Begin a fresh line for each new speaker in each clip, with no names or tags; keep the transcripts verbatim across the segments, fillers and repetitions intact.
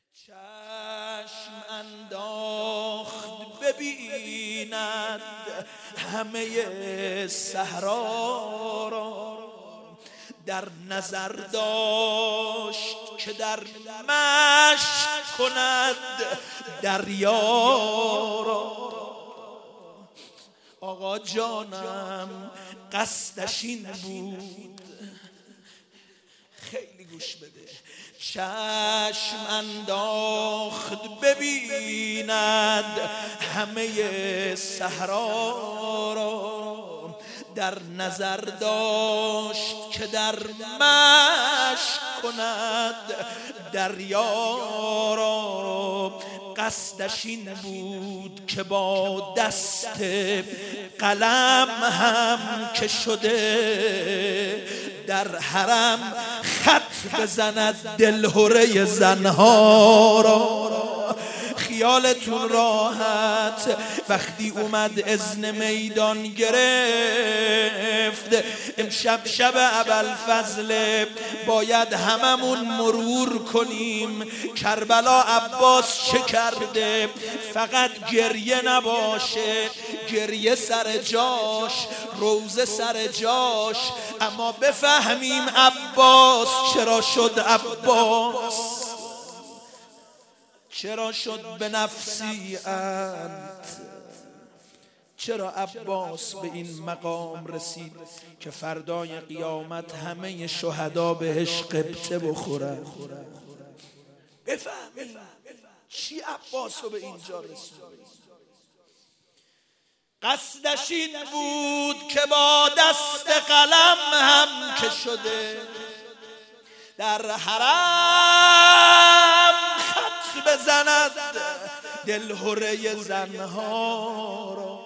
چشم انداخت ببیند همه صحرا را، در نظر داشت که در مشک کند دریا را. آقا جانم قصدش این بود، خیلی گوش بده. چشم انداخت ببیند همه صحرا را، در نظر داشت که در مشک کند دریا را. قصدش این بود که با دست قلم هم که شده در حرم خط بزند دلهره زنها را. خیالتون راحت وقتی اومد اذن میدان گرفت، امشب شب ابوالفضل باید هممون مرور کنیم کربلا عباس چه کرده. فقط گریه نباشه، گریه سر جاش، روزه سر جاش، اما بفهمیم عباس چرا شد عباس، چرا شد به نفسی انت، چرا عباس به این مقام رسید که فردای قیامت همه شهدا بهش قبطه بخورن. بفهمید چی عباس رو به اینجا رسید. قصدش این بود که با دست قلم هم که شده در حرم خط بزند دلهره زنها را.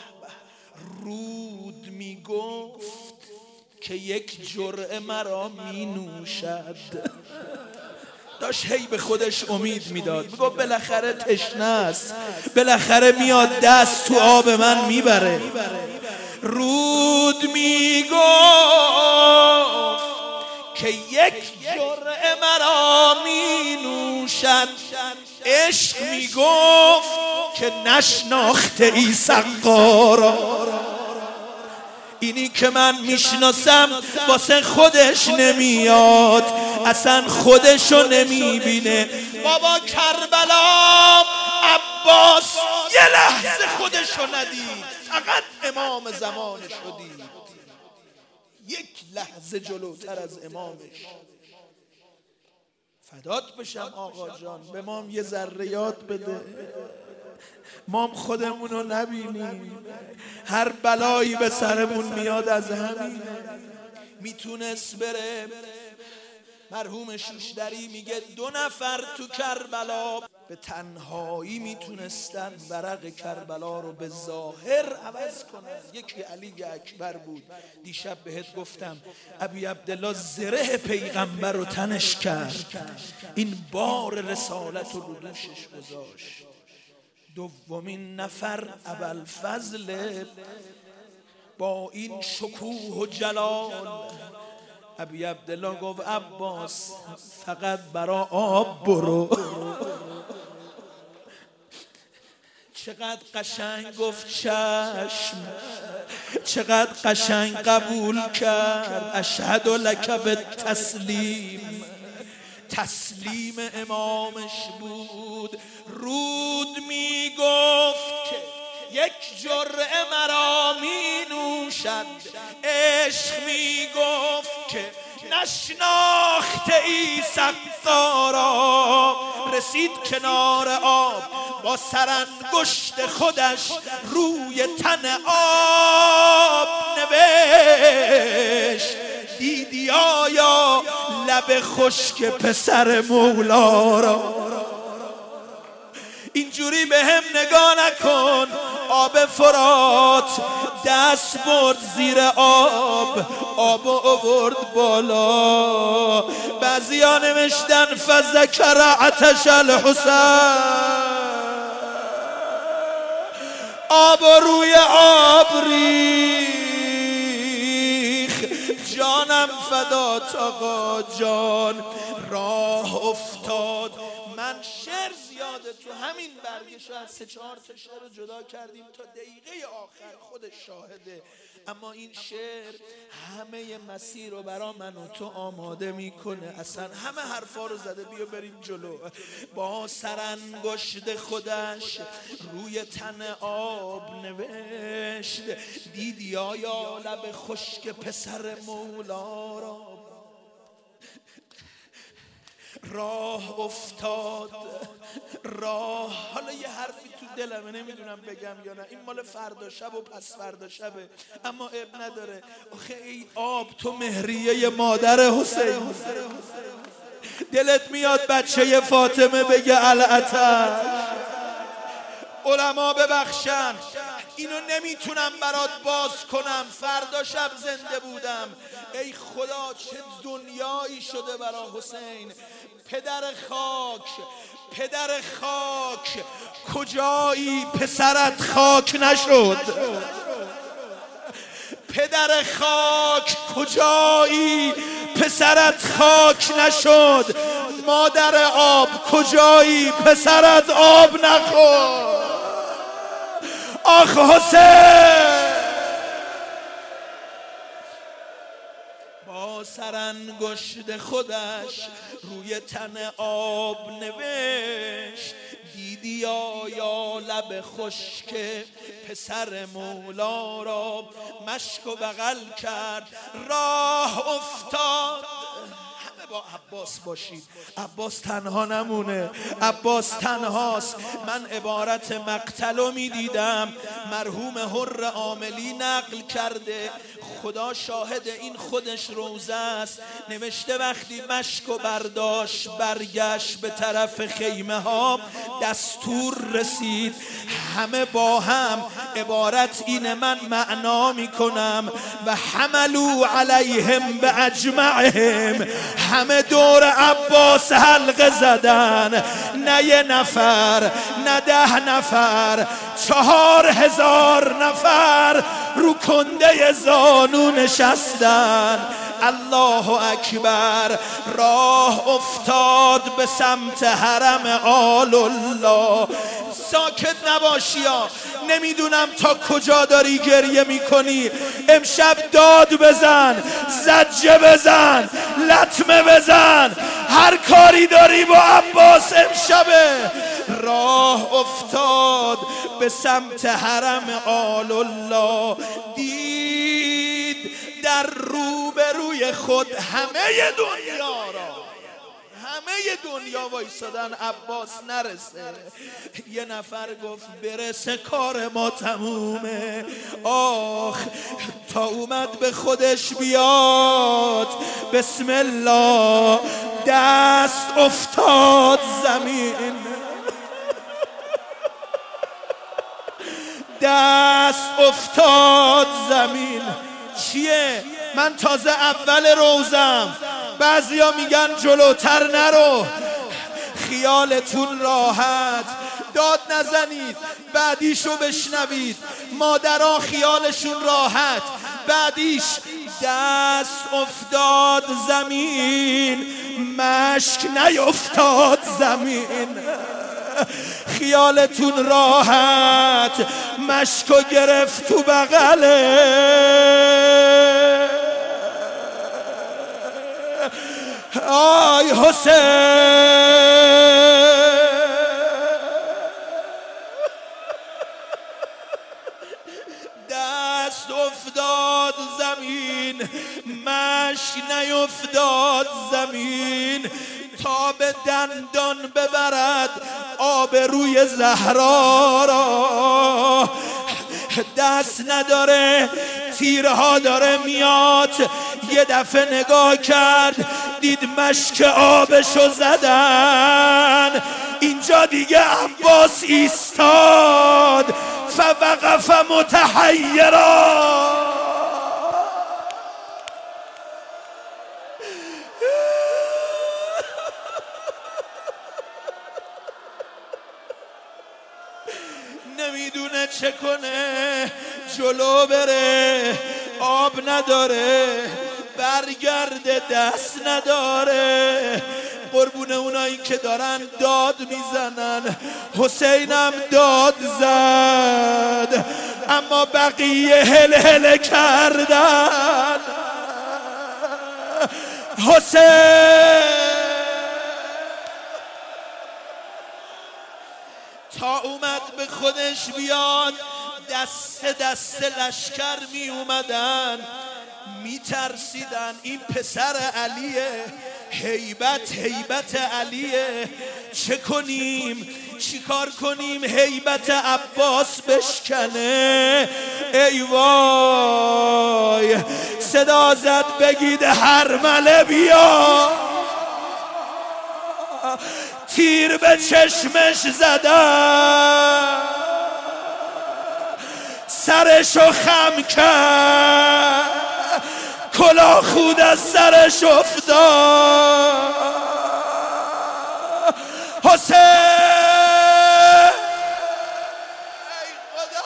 رود می گفت که یک جرعه مرا می نوشد، داشت هی به خودش امید میداد، میگفت بالاخره تشنه است، بالاخره میاد دست تو آب من میبره. رود می گفت که یک جرعه مرا می نوشد، عشق می گفت که نشناخته ای سقارا. اینی که من میشناسم واسه خودش نمیاد، اصلا خودشو نمیبینه. بابا کربلا عباس یه لحظه خودشو ندید، فقط امام زمانش رو دید، یک لحظه جلوتر از امامش. فدات بشم آقا جان، به مام یه ذره یاد بده، مام خودمونو نبینیم، هر بلایی به سرمون میاد از همین. میتونست بره، مرحوم شوشتری میگه دو نفر تو کربلا به تنهایی میتونستن ورق کربلا رو به ظاهر عوض کنن. یکی علی اکبر بود، دیشب بهت گفتم ابی عبدالله زره پیغمبر رو تنش کرد، این بار رسالت رو دوشش گذاشت. دومین نفر ابوالفضل با این شکوه و جلال، ابی عبدالله گفت عباس فقط برا آب برو. چقدر قشنگ گفت چشم، چقدر قشنگ قبول کرد. اشهد لک بالتسلیم، تسلیم امامش بود. رود می گفت که یک جرعه مرا می نوشد، عشق می گفت که نشناخته ای سقارا. رسید کنار آب، با سرانگشت خودش روی تن آب نوشت، دیدی آیا لب خشک پسر مولا را. اینجوری به هم نگاه نکن. آب فرات دست برد زیر آب، آب آورد بالا. بعضیا نوشتن فذکر عطش الحسین، آب روی آب ریخ. جانم فدات آقا جان، راه افتاد من شعر زیاده، تو همین برگه شاید سه چهار تا شعر جدا کردیم تا دقیقه آخر، خودش شاهده. اما این شعر همه مسیر رو برا من و تو آماده میکنه، اصلا همه حرفا رو زده. بیا بریم جلو. با سرانگشت خودش روی تن آب نوشت، دیدی آیا لب خشک پسر مولا را؟ راه افتاد راه. حالا یه حرفی تو دلمه، نمیدونم بگم یا نه، این مال فردا شب و پس فردا شبه، اما اب نداره. آخه ای آب، تو مهریه مادر حسین، دلت میاد بچه فاطمه بگه العطا؟ علما ببخشن، اینو نمیتونم برات باز کنم، فردا شب زنده بودم. ای خدا چه دنیایی شده برا حسین. پدر خاک، پدر خاک، کجایی پسرت خاک نشد؟ پدر خاک کجایی پسرت خاک نشد؟ مادر آب کجایی پسرت آب نخورد؟ آخ حسین. با سرانگشت خودش روی تن آب نوشت، دیدی آیا لب خشک پسر مولا را؟ مشک و بغل کرد راه افتاد. با عباس باشید، عباس تنها نمونه، عباس تنهاست. من عبارت مقتلو می دیدم، مرحوم حر عاملی نقل کرده، خدا شاهد این خودش روزه است. نوشته وقتی مشک و برداشت برگشت به طرف خیمه ها، دستور رسید همه با هم، عبارت اینه من معنا می کنم، و حملو علیهم به اجمعهم، همه دور عباس حلقه زدن، نه یه نفر نه ده نفر، چهار هزار نفر رو کنده زانو نشستن. الله اکبر. راه افتاد به سمت حرم آل الله. ساکت نباشی ها، نمیدونم تا کجا داری گریه میکنی. امشب داد بزن، زجه بزن، لطمه بزن، هر کاری داری با عباس امشبه. راه افتاد به سمت حرم آل الله، دید در روبروی خود همه دنیا را، همه دنیا وایسادن، عباس نرسه. یه نفر گفت برسه کار ما تمومه. آخ تا اومد به خودش بیاد، بسم الله، دست افتاد زمین، دست افتاد زمین. چیه؟ من تازه اول روزم، بعضیا میگن جلوتر نرو. خیالتون راحت، داد نزنید، بعدیشو بشنوید. مادرها خیالشون راحت، بعدیش دست افتاد زمین، مشک نیفتاد زمین. خیالتون راحت، مشکو گرفت تو بغله. آی حسین، دست افتاد زمین، مشک نیفتاد زمین، تا به دندان ببرد آب روی زهرا را. دست نداره، تیرها داره میاد. یه دفعه نگاه کرد، دید مشک آبشو زدن. اینجا دیگه عباس ایستاد، فوقف متحیرا. نمیدونه چه کنه، جلو بره، آب نداره، برگرده دست نداره. قربون اونایی که دارن داد میزنن. حسینم داد زد اما بقیه هل هل کردن. حسین تا اومد به خودش بیاد دست دست لشکر می اومدن، می ترسیدن این پسر علیه، هیبت هیبت علیه، چه کنیم چی کار کنیم هیبت عباس بشکنه. ای وای صدا زد بگید هرمله بیا، تیر به چشمش زدن، سرشو خم کرد، کلاه خود از سرش افتاد. حسین ای خدا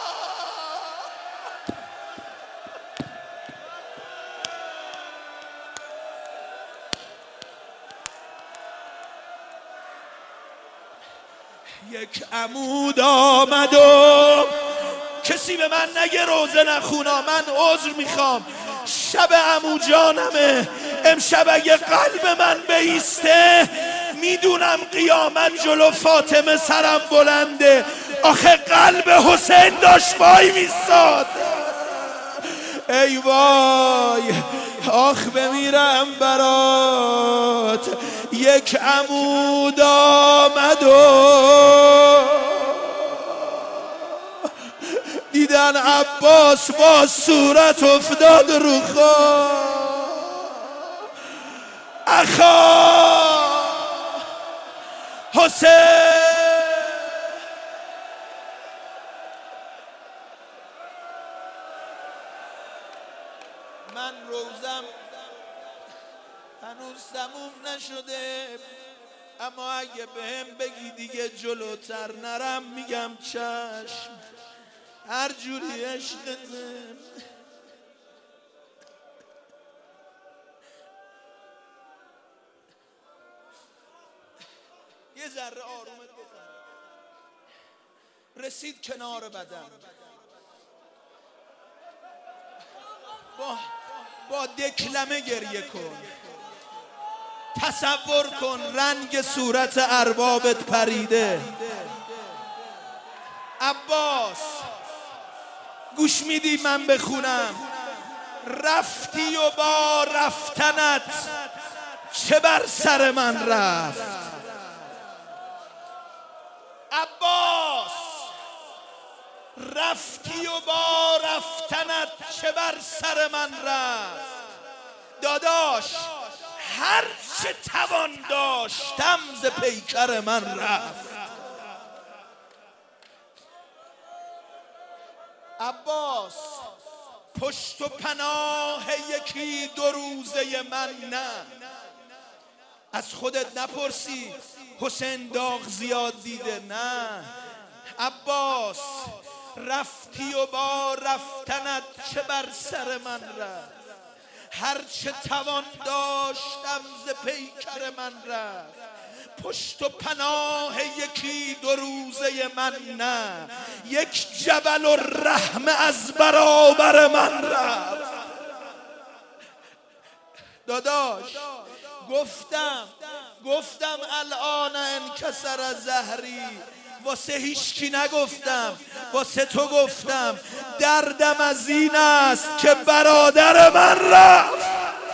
یک عمود آمد و کسی به من نگه روزه نخونا، من عذر میخوام، شب عمو جانمه امشب. اگه قلب من بیسته میدونم قیامت جلو فاطمه سرم بلنده. آخه قلب حسین داشت وای میستاد. ای وای آخ بمیرم برات. یک عمود آمد و دیدن عباس با صورت افتاد رو خاک. اخا حسین من روزم هنوز تموم نشده، اما اگه بهم بگی دیگه جلوتر نرم میگم چشم، هر جوری عشقته. یه ذره آرومت بزن. رسید کنار بدن، با با دکلمه گریه کن. تصور کن رنگ صورت اربابت پریده. عباس گوش میدی من بخونم؟ رفتی و با رفتنت چه بر سر من رفت. عباس رفتی و با رفتنت چه بر سر من رفت. داداش هر چه توان داشتم ز پیکر من رفت. عباس پشت و پناه یکی دو روزه من نه. از خودت نپرسی حسین داغ زیاد دیده؟ نه. عباس رفتی و با رفتنت چه بر سر من رفت. هر چه توان داشتم ز پیکر من رفت. پشت و پناه یکی دو روزه من نه. یک جبل و رحم از برابر من رفت. داداش گفتم گفتم الان انکسر زهری، واسه هیچکی نگفتم، واسه تو گفتم. دردم از این است که برادر من رفت.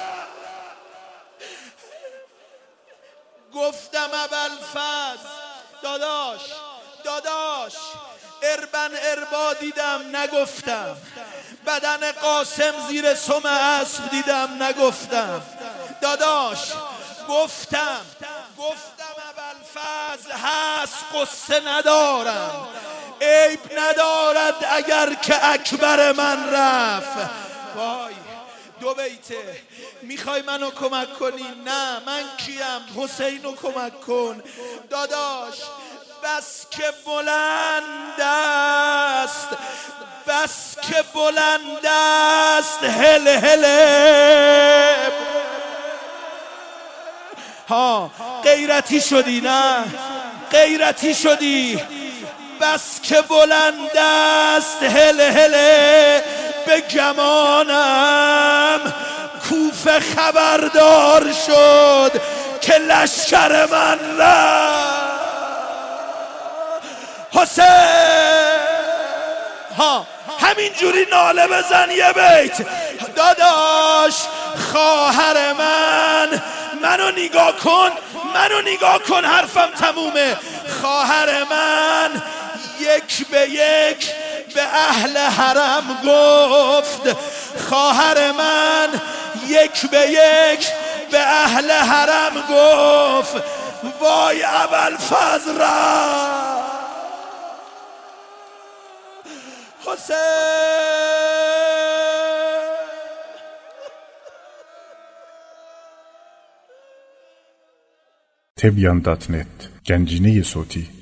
گفتم ابوالفضل داداش داداش اربن اربا دیدم نگفتم، بدن قاسم زیر سم اسب دیدم نگفتم. داداش گفتم گفتم ابوالفضل هست قصه ندارم، عیب ندارد اگر که اکبر من رفت. وای دو بیته میخوای منو کمک کنی؟ نه من کیم؟ حسینو کمک کن. داداش بس که بلند است، بس که بلند است، هل هل ها غیرتی شدی، نه غیرتی شدی، بس که بلند است هل هله به گمانم، کوفه خبردار شد که لشکر من رفت. حسین ها همین جوری ناله بزن یه بیت، داداش خواهر من، منو نگاه کن، منو نگاه کن، حرفم تمومه. خواهر من یک به یک به اهل حرم گفت، خواهر من یک به یک به اهل حرم گفت، وای ابوالفضل رفت. حسین
تبیان دات نت گنجینه صوتی